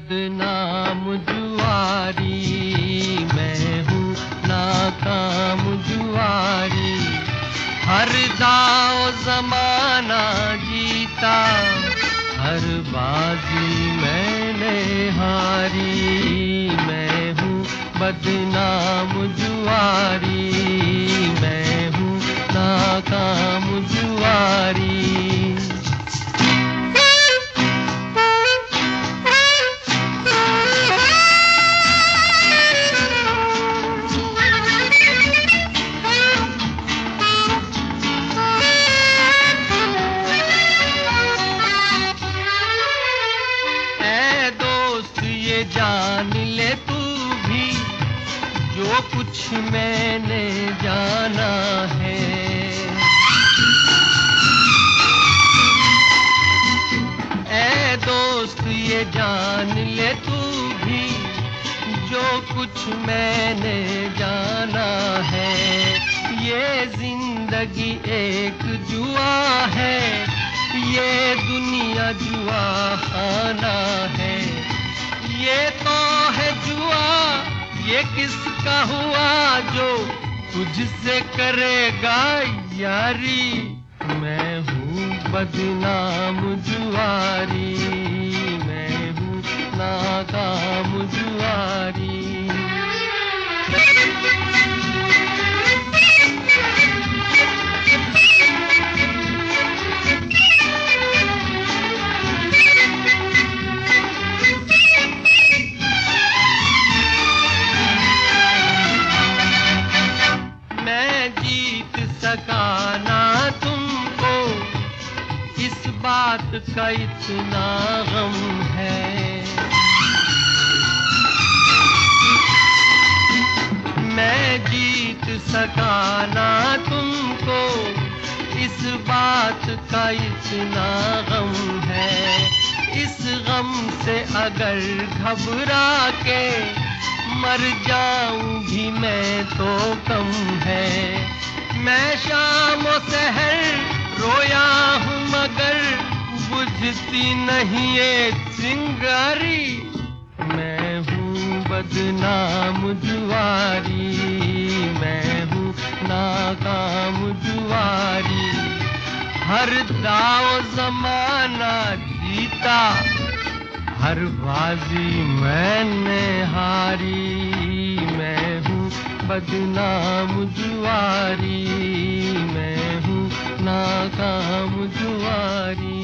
बदनाम जुआरी, मैं हूँ नाकाम जुआरी। हर दाव ज़माना जीता, हर बाजी मैंने हारी। मैं हूँ बदनाम जुआरी, मैं हूँ नाकाम जुआरी। जान ले तू भी जो कुछ मैंने जाना है। ऐ दोस्त ये जान ले तू भी जो कुछ मैंने जाना है। ये जिंदगी एक जुआ है, ये दुनिया जुआ खाना है। ये तो है जुआ, ये किसका हुआ जो तुझसे करेगा यारी। मैं हूँ बदनाम जुआरी, मैं हूँ नाकाम जुआरी। सकाना तुमको इस बात का इतना गम है। मैं जीत सकाना तुमको इस बात का इतना गम है। इस गम से अगर घबरा के मर जाऊं भी मैं तो कम है। मैं शाम सहर रोया हूँ मगर बुझती नहीं ये चिंगारी। मैं हूँ बदनाम जुआरी, मैं हूँ नाकाम जुआरी। हर दाव ज़माना जीता, हर बाजी मैंने हारी। मैं हूँ बदनाम जुआरी, मैं हूँ नाकाम जुआरी।